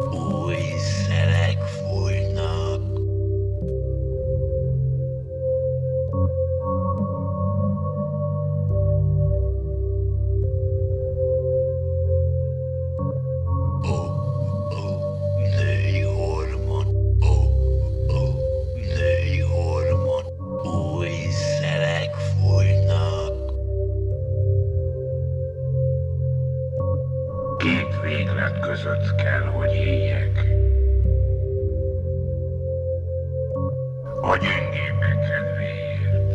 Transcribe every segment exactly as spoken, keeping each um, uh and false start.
Új szelek fújnak. Ó, ó, női hormon. Ó, ó, női hormon. Új szelek fújnak. Két véglet között kell, hogy éljek. A gyengébbek kedvéért.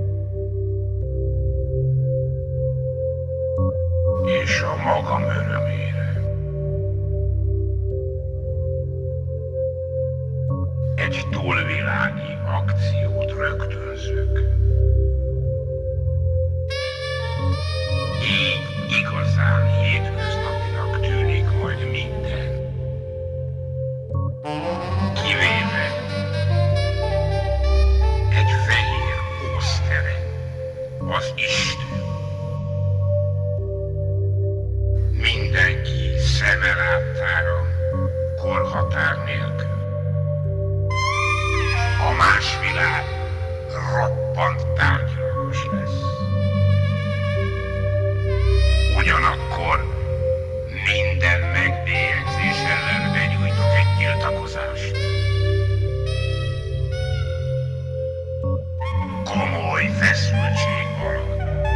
És a magam örömére. Egy túlvilági akciót rögtönzök. Így igazán hétköznapinak tűnik majd minden. Kivéve egy fehér pósztere, az Isten. Mindenki szeme láttára, korhatár nélkül. A más világ roppant tárgyalagos lesz. Ugyanakkor minden megbélyegzés ellen benyújtok egy tiltakozást. Komoly feszültség alatt.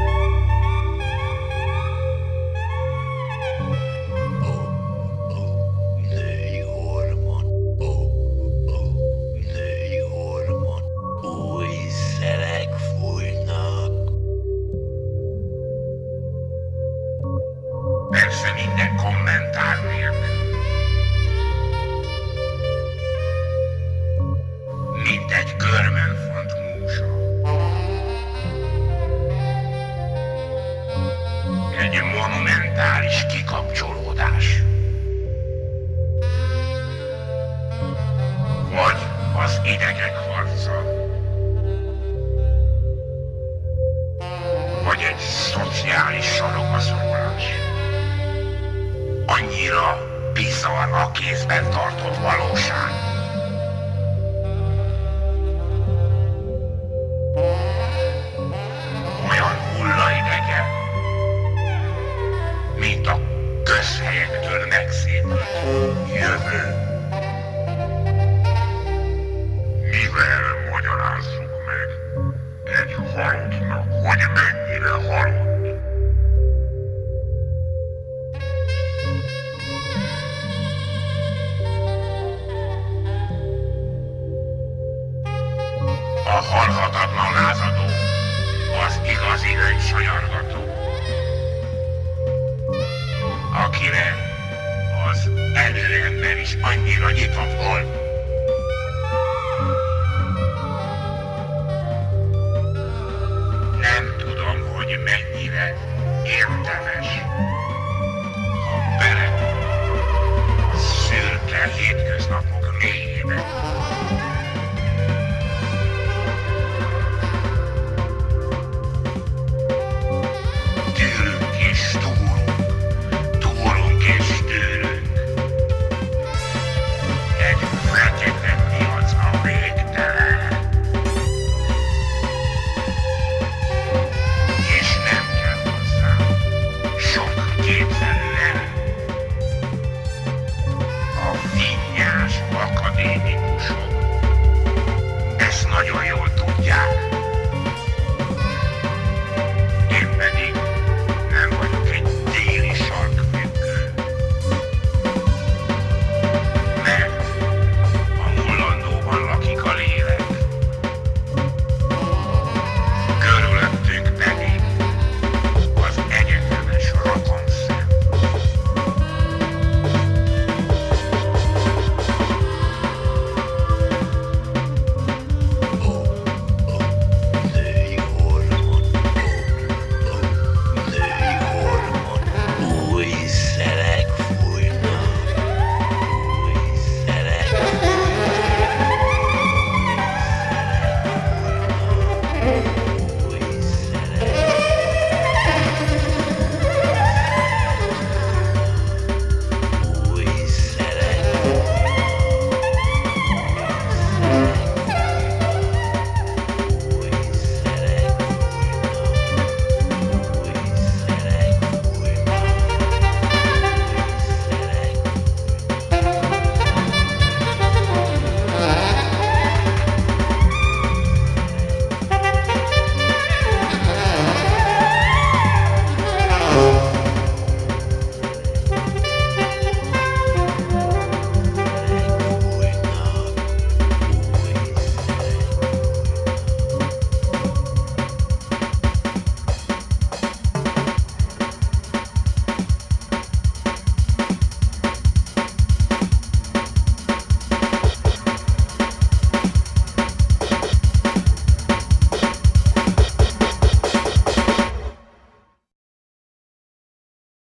Ó, ó, női hormon. Ó, ó, női hormon. Új szelek fújnak. Persze minden kommentár nélkül. Mint egy körmönfont múzsa. Egy monumentális kikapcsolódás. Vagy az idegek harca. Vagy egy szociális sarokaszorulás. Annyira bizarr a kézben tartott valóság. Olyan hullaidegen, mint a közhelyektől megszépült jövő. Mivel magyarázzuk meg egy halottnak, hogy mennyire halott? A halhatatlan lázadó az igazi öncsanyargató, akire az előember is annyira nyitott volt. Nem tudom, hogy mennyire érdemes, ha bele a szürke hétköznapok mélyébe. Tűrünk és túrunk, túrunk és tűrünk. Egy fekete piac a végtelen. És nem kell hozzá sok képzelő erő. A finnyás akadémikusok